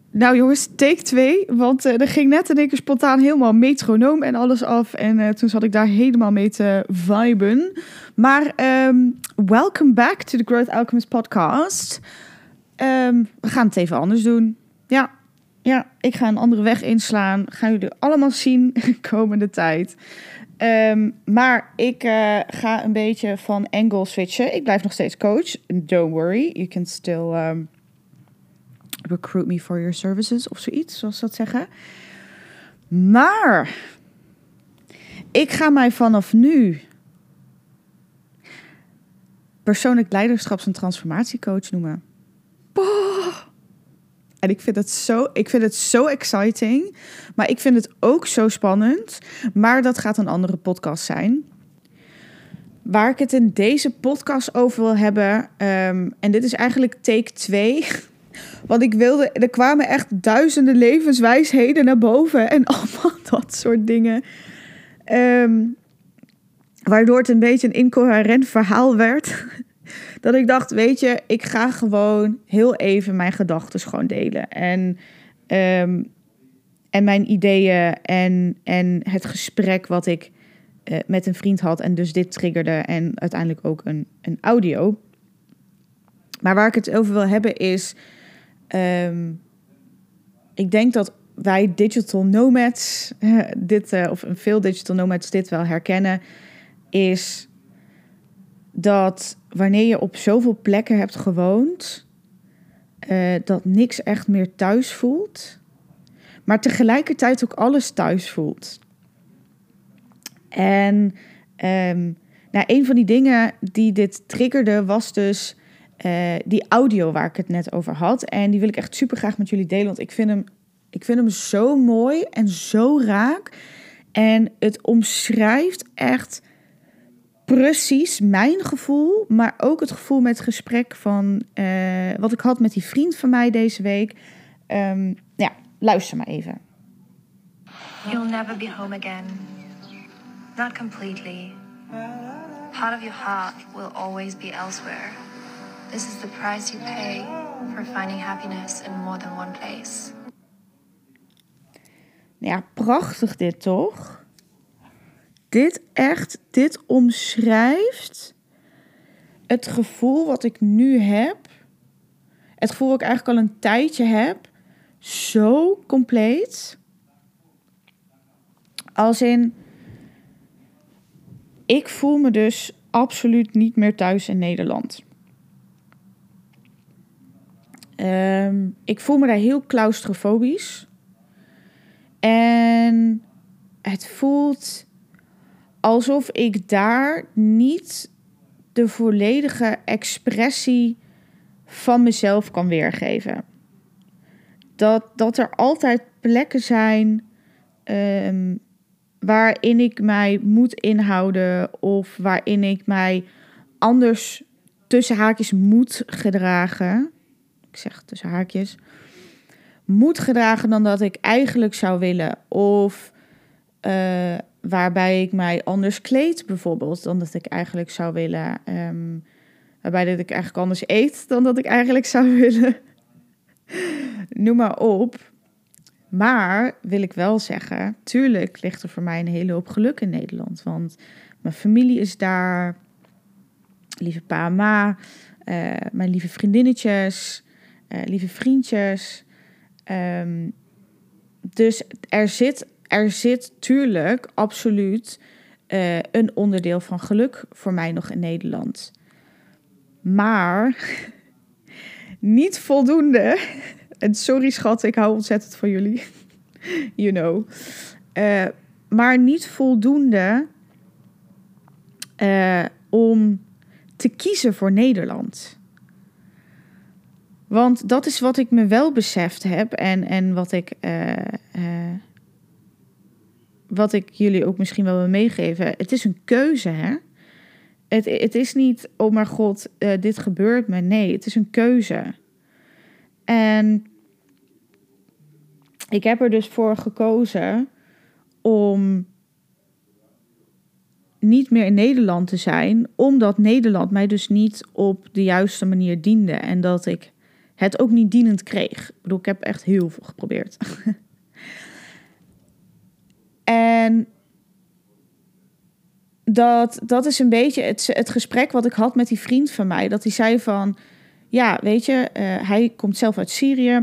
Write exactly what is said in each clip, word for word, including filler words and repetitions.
Nou jongens, take twee. Want uh, er ging net in één keer spontaan helemaal metronoom en alles af. En uh, toen zat ik daar helemaal mee te viben. Maar um, welcome back to the Growth Alchemist podcast. Um, we gaan het even anders doen. Ja, ja, ik ga een andere weg inslaan. Gaan jullie allemaal zien de komende tijd. Um, maar ik uh, ga een beetje van angle switchen. Ik blijf nog steeds coach. Don't worry, you can still... Um, recruit me for your services of zoiets, zoals ze dat zeggen. Maar ik ga mij vanaf nu persoonlijk leiderschaps- en transformatiecoach noemen. Boah. En ik vind het zo, ik vind het zo exciting, maar ik vind het ook zo spannend. Maar dat gaat een andere podcast zijn. Waar ik het in deze podcast over wil hebben, um, en dit is eigenlijk take twee. Want ik wilde, er kwamen echt duizenden levenswijsheden naar boven en allemaal dat soort dingen. Um, waardoor het een beetje een incoherent verhaal werd. Dat ik dacht, weet je, ik ga gewoon heel even mijn gedachten gewoon delen. En, um, en mijn ideeën en, en het gesprek wat ik uh, met een vriend had. En dus dit triggerde en uiteindelijk ook een, een audio. Maar waar ik het over wil hebben is... Um, ik denk dat wij digital nomads, uh, dit, uh, of veel digital nomads dit wel herkennen, is dat wanneer je op zoveel plekken hebt gewoond, uh, dat niks echt meer thuis voelt, maar tegelijkertijd ook alles thuis voelt. En um, nou, een van die dingen die dit triggerde was dus Uh, die audio waar ik het net over had. En die wil ik echt super graag met jullie delen. Want ik vind hem, ik vind hem zo mooi en zo raak. En het omschrijft echt precies mijn gevoel. Maar ook het gevoel met het gesprek van uh, wat ik had met die vriend van mij deze week. Um, ja, luister maar even. You'll never be home again. Not completely. Part of your heart will always be elsewhere. This is the price you pay for finding happiness in more than one place. Ja, prachtig dit toch? Dit echt, dit omschrijft het gevoel wat ik nu heb. Het gevoel wat ik eigenlijk al een tijdje heb. Zo compleet. Als in, ik voel me dus absoluut niet meer thuis in Nederland. Um, ik voel me daar heel claustrofobisch. En het voelt alsof ik daar niet de volledige expressie van mezelf kan weergeven. Dat, dat er altijd plekken zijn um, waarin ik mij moet inhouden of waarin ik mij anders tussen haakjes moet gedragen. Ik zeg tussen haakjes, moet gedragen dan dat ik eigenlijk zou willen. Of uh, waarbij ik mij anders kleed bijvoorbeeld dan dat ik eigenlijk zou willen. Um, waarbij dat ik eigenlijk anders eet dan dat ik eigenlijk zou willen. Noem maar op. Maar wil ik wel zeggen, tuurlijk ligt er voor mij een hele hoop geluk in Nederland. Want mijn familie is daar, lieve pa en ma, uh, mijn lieve vriendinnetjes... Uh, lieve vriendjes. Um, dus er zit, er zit tuurlijk absoluut uh, een onderdeel van geluk voor mij nog in Nederland. Maar niet voldoende. En sorry schat, ik hou ontzettend van jullie. You know. Uh, maar niet voldoende uh, om te kiezen voor Nederland. Want dat is wat ik me wel beseft heb en, en wat ik uh, uh, wat ik jullie ook misschien wel wil meegeven. Het is een keuze, hè? Het, het is niet, oh mijn god, uh, dit gebeurt me. Nee, het is een keuze. En ik heb er dus voor gekozen om niet meer in Nederland te zijn, omdat Nederland mij dus niet op de juiste manier diende. En dat ik het ook niet dienend kreeg. Ik bedoel, ik heb echt heel veel geprobeerd. En dat, dat is een beetje het, het gesprek wat ik had met die vriend van mij. Dat hij zei van, ja, weet je, uh, hij komt zelf uit Syrië.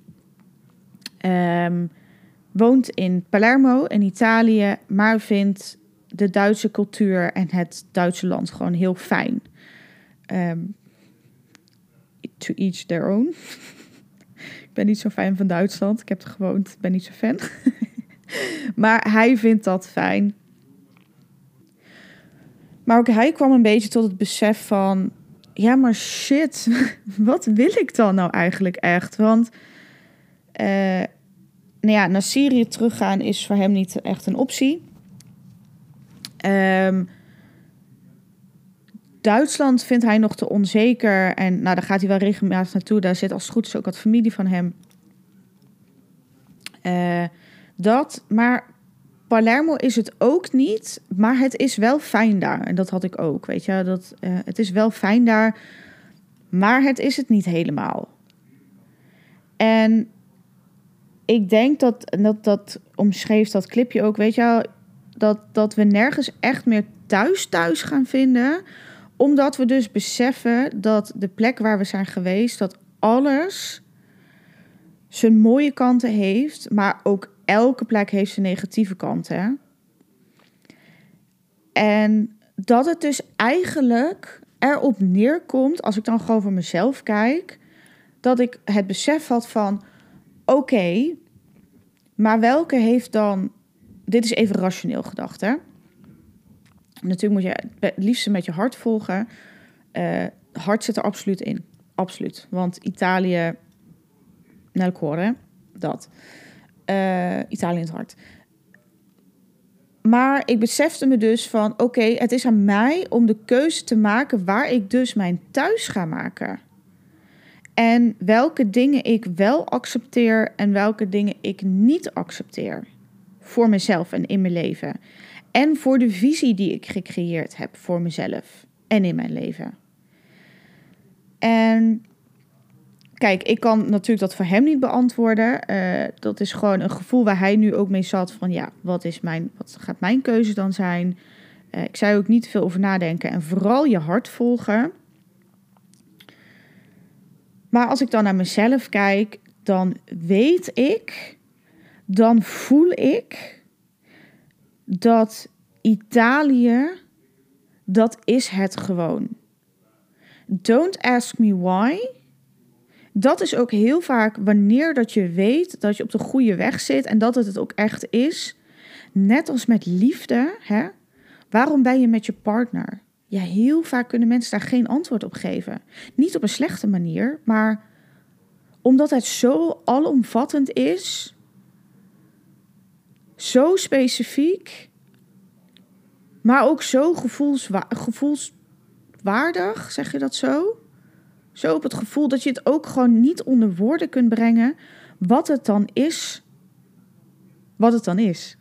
Um, woont in Palermo in Italië, maar vindt de Duitse cultuur en het Duitse land gewoon heel fijn. Um, to each their own. Ik ben niet zo fan van Duitsland. Ik heb er gewoond, ben niet zo fan. Maar hij vindt dat fijn. Maar ook hij kwam een beetje tot het besef van, ja, maar shit, wat wil ik dan nou eigenlijk echt? Want uh, nou ja, naar Syrië teruggaan is voor hem niet echt een optie. Um, Duitsland vindt hij nog te onzeker. En nou, daar gaat hij wel regelmatig naartoe. Daar zit als het goed is ook wat familie van hem. Uh, dat, maar Palermo is het ook niet. Maar het is wel fijn daar. En dat had ik ook, weet je. Dat, uh, het is wel fijn daar. Maar het is het niet helemaal. En ik denk dat, dat, dat omschreef dat clipje ook, weet je, dat, dat we nergens echt meer thuis thuis gaan vinden, omdat we dus beseffen dat de plek waar we zijn geweest, dat alles zijn mooie kanten heeft, maar ook elke plek heeft zijn negatieve kanten. En dat het dus eigenlijk erop neerkomt, als ik dan gewoon voor mezelf kijk, dat ik het besef had van, oké, okay, maar welke heeft dan, dit is even rationeel gedacht, hè? Natuurlijk moet je het liefst met je hart volgen. Uh, hart zit er absoluut in. Absoluut. Want Italië, nel cuore, dat. Uh, Italië in het hart. Maar ik besefte me dus van, oké, okay, het is aan mij om de keuze te maken waar ik dus mijn thuis ga maken. En welke dingen ik wel accepteer en welke dingen ik niet accepteer. Voor mezelf en in mijn leven. En voor de visie die ik gecreëerd heb voor mezelf en in mijn leven. En kijk, ik kan natuurlijk dat voor hem niet beantwoorden. Uh, dat is gewoon een gevoel waar hij nu ook mee zat van, ja, wat is mijn, wat gaat mijn keuze dan zijn? Uh, ik zei ook niet veel over nadenken en vooral je hart volgen. Maar als ik dan naar mezelf kijk, dan weet ik, dan voel ik dat Italië, dat is het gewoon. Don't ask me why. Dat is ook heel vaak wanneer dat je weet dat je op de goede weg zit en dat het het ook echt is. Net als met liefde, hè? Waarom ben je met je partner? Ja, heel vaak kunnen mensen daar geen antwoord op geven. Niet op een slechte manier, maar omdat het zo alomvattend is, zo specifiek, maar ook zo gevoelswa- gevoelswaardig, zeg je dat zo? Zo op het gevoel dat je het ook gewoon niet onder woorden kunt brengen wat het dan is, wat het dan is.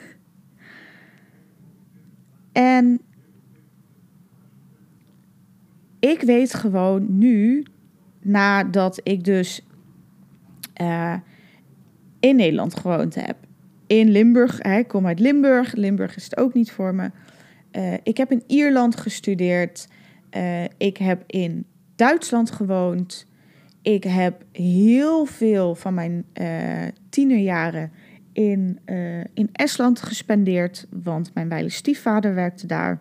En ik weet gewoon nu, nadat ik dus uh, in Nederland gewoond heb, in Limburg, hè, ik kom uit Limburg, Limburg is het ook niet voor me. Uh, ik heb in Ierland gestudeerd, uh, ik heb in Duitsland gewoond, ik heb heel veel van mijn uh, tienerjaren in, uh, in Estland gespendeerd, want mijn wijle stiefvader werkte daar.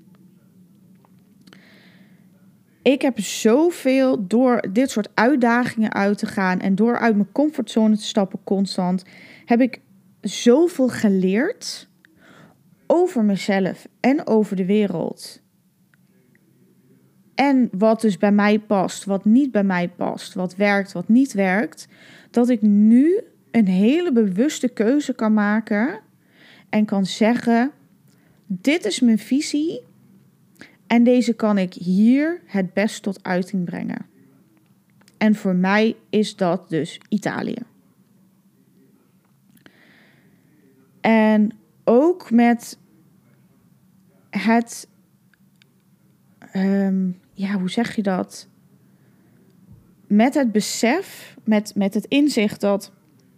Ik heb zoveel door dit soort uitdagingen uit te gaan en door uit mijn comfortzone te stappen constant, heb ik zoveel geleerd over mezelf en over de wereld. En wat dus bij mij past, wat niet bij mij past, wat werkt, wat niet werkt, dat ik nu een hele bewuste keuze kan maken en kan zeggen, dit is mijn visie en deze kan ik hier het best tot uiting brengen. En voor mij is dat dus Italië. En ook met het, um, ja, hoe zeg je dat? met het besef, met, met het inzicht dat...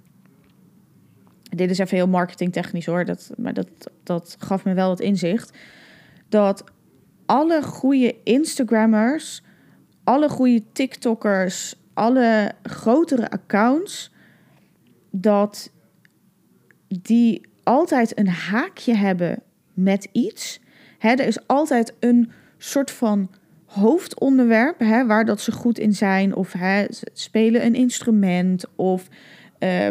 Dit is even heel marketingtechnisch hoor, dat, maar dat, dat gaf me wel het inzicht. Dat alle goede Instagrammers, alle goede TikTokkers, alle grotere accounts... dat die altijd een haakje hebben met iets. Hè, er is altijd een soort van hoofdonderwerp, hè, waar dat ze goed in zijn. Of hè, ze spelen een instrument. Of uh,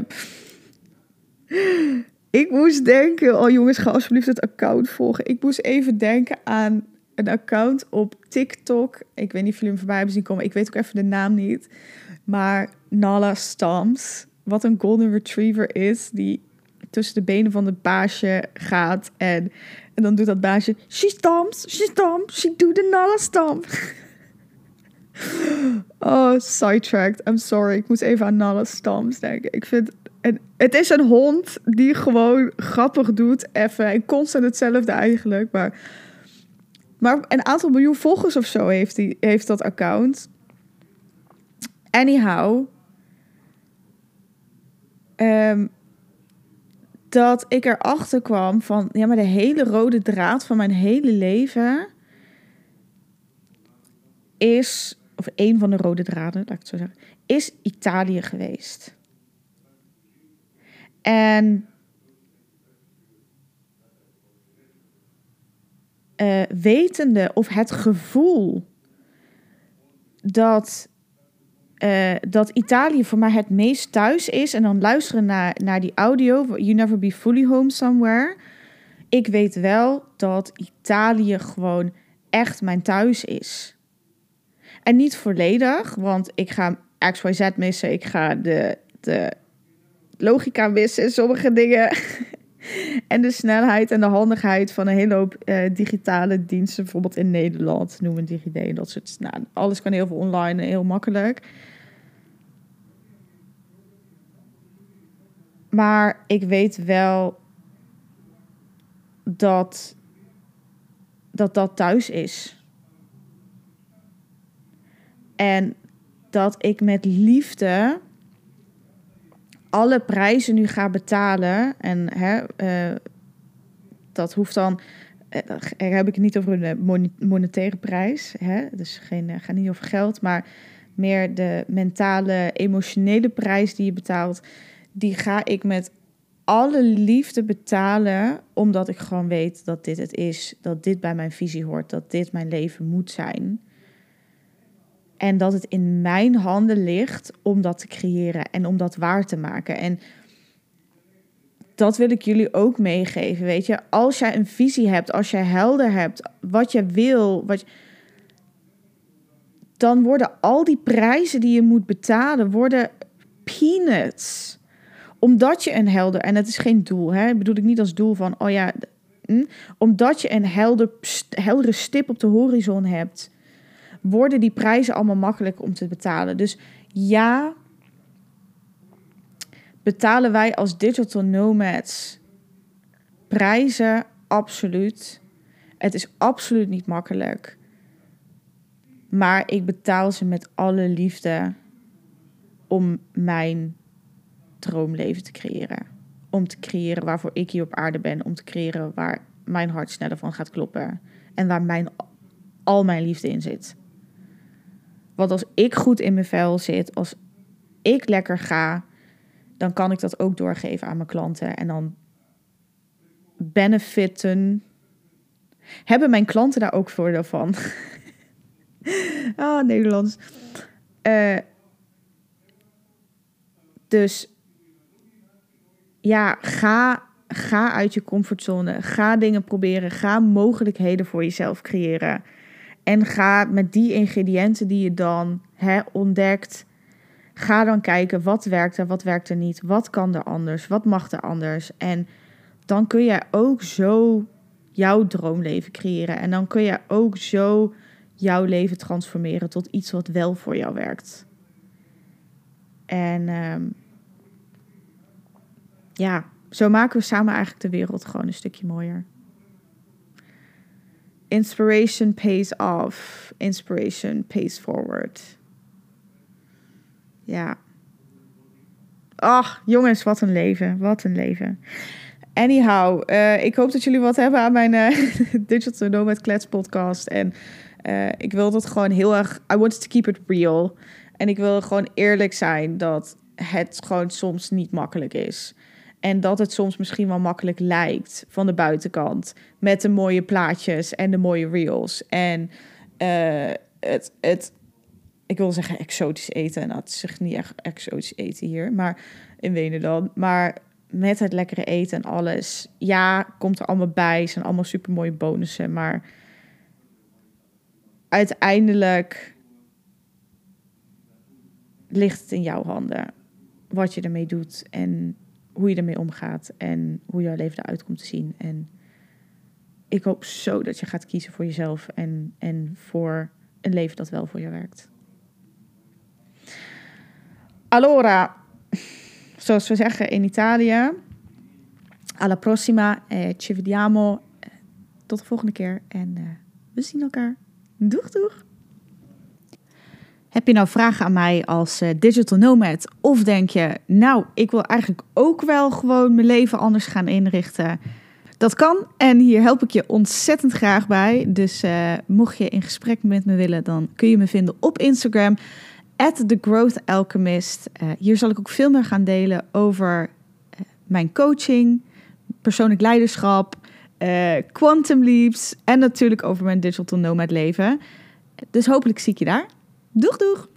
ik moest denken... Oh jongens, ga alsjeblieft het account volgen. Ik moest even denken aan een account op TikTok. Ik weet niet of jullie hem voorbij hebben zien komen. Ik weet ook even de naam niet. Maar Nala Stamps. Wat een golden retriever is. Die tussen de benen van het baasje gaat. En, en dan doet dat baasje... She stamps, she stamps, she do the Nala stamp. Oh, sidetracked. I'm sorry. Ik moest even aan Nala Stamps denken. Ik vind... En het is een hond die gewoon grappig doet. Even. En constant hetzelfde eigenlijk. Maar, maar een aantal miljoen volgers of zo heeft, die, heeft dat account. Anyhow... Um, dat ik erachter kwam van... Ja, maar de hele rode draad van mijn hele leven... is... Of een van de rode draden, laat ik het zo zeggen... is Italië geweest. En... Uh, wetende of het gevoel... dat... Uh, dat Italië voor mij het meest thuis is... en dan luisteren naar, naar die audio... You never be fully home somewhere... ik weet wel dat Italië gewoon echt mijn thuis is. En niet volledig, want ik ga X Y Z missen... ik ga de, de logica missen in sommige dingen... en de snelheid en de handigheid van een hele hoop uh, digitale diensten... bijvoorbeeld in Nederland, noemen DigiD en dat soort... Nou, alles kan heel veel online en heel makkelijk... Maar ik weet wel dat dat, dat thuis is. En dat ik met liefde alle prijzen nu ga betalen. En hè, uh, dat hoeft dan... Er heb ik het niet over een monetaire prijs. Hè? Dus geen, gaat niet over geld, maar meer de mentale, emotionele prijs die je betaalt... Die ga ik met alle liefde betalen, omdat ik gewoon weet dat dit het is. Dat dit bij mijn visie hoort, dat dit mijn leven moet zijn. En dat het in mijn handen ligt om dat te creëren en om dat waar te maken. En dat wil ik jullie ook meegeven, weet je. Als jij een visie hebt, als jij helder hebt, wat je wil... Wat je, dan worden al die prijzen die je moet betalen, worden peanuts... Omdat je een helder... En het is geen doel, hè? Dat bedoel ik niet als doel van... Oh ja, hm, omdat je een helder, heldere stip op de horizon hebt... worden die prijzen allemaal makkelijk om te betalen. Dus ja... betalen wij als digital nomads... prijzen, absoluut. Het is absoluut niet makkelijk. Maar ik betaal ze met alle liefde... om mijn... droomleven te creëren. Om te creëren waarvoor ik hier op aarde ben. Om te creëren waar mijn hart sneller van gaat kloppen. En waar mijn, al mijn liefde in zit. Want als ik goed in mijn vel zit, als ik lekker ga, dan kan ik dat ook doorgeven aan mijn klanten. En dan benefitten. Hebben mijn klanten daar ook voordeel van? Ah, Nederlands. Uh, dus ja, ga, ga uit je comfortzone. Ga dingen proberen. Ga mogelijkheden voor jezelf creëren. En ga met die ingrediënten die je dan hè, ontdekt... ga dan kijken wat werkt er, wat werkt er niet. Wat kan er anders, wat mag er anders. En dan kun je ook zo jouw droomleven creëren. En dan kun je ook zo jouw leven transformeren... tot iets wat wel voor jou werkt. En um, ja, zo maken we samen eigenlijk de wereld gewoon een stukje mooier. Inspiration pays off. Inspiration pays forward. Ja. Ach, jongens, wat een leven. Wat een leven. Anyhow, uh, ik hoop dat jullie wat hebben aan mijn uh, Digital Nomad Klets podcast. En uh, ik wil dat gewoon heel erg... I wanted to keep it real. En ik wil gewoon eerlijk zijn dat het gewoon soms niet makkelijk is. En dat het soms misschien wel makkelijk lijkt van de buitenkant. Met de mooie plaatjes en de mooie reels. En uh, het, het, ik wil zeggen exotisch eten. En nou, het is echt niet echt exotisch eten hier. Maar in Wenen dan. Maar met het lekkere eten en alles. Ja, komt er allemaal bij. Zijn allemaal super mooie bonussen. Maar uiteindelijk ligt het in jouw handen. Wat je ermee doet en hoe je ermee omgaat en hoe jouw leven eruit komt te zien. En ik hoop zo dat je gaat kiezen voor jezelf en, en voor een leven dat wel voor je werkt. Allora, zoals we zeggen in Italië, alla prossima, eh, ci vediamo. Tot de volgende keer en uh, we zien elkaar. Doeg, doeg! Heb je nou vragen aan mij als uh, digital nomad? Of denk je, nou, ik wil eigenlijk ook wel gewoon mijn leven anders gaan inrichten? Dat kan en hier help ik je ontzettend graag bij. Dus uh, mocht je in gesprek met me willen, dan kun je me vinden op Instagram, at the growth alchemist. Uh, hier zal ik ook veel meer gaan delen over uh, mijn coaching, persoonlijk leiderschap, uh, quantum leaps en natuurlijk over mijn digital nomad leven. Dus hopelijk zie ik je daar. Doeg, doeg!